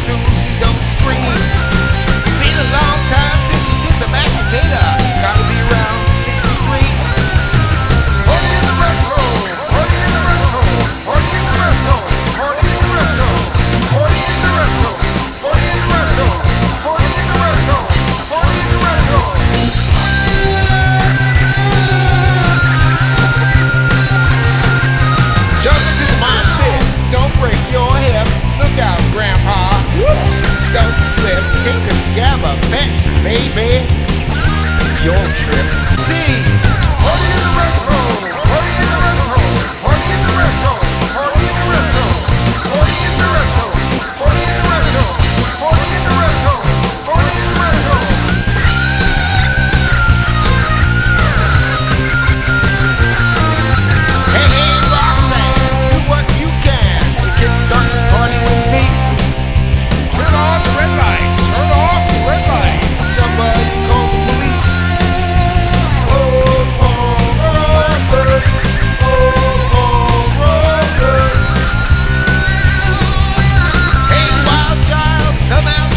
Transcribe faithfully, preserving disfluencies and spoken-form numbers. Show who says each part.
Speaker 1: Susie, don't scream. Been a long time since you did the mashed potato. Gotta be around sixty-three. Party in the restroom, party in the restroom, party in the restroom, party in the restroom, party in the restroom, party in the restroom, party in the restroom, party in the restroom. Jump into the mosh pit, don't break your hip. Look out, Grandpa. Don't slip, take a gabba pet, baby. Your trip. See.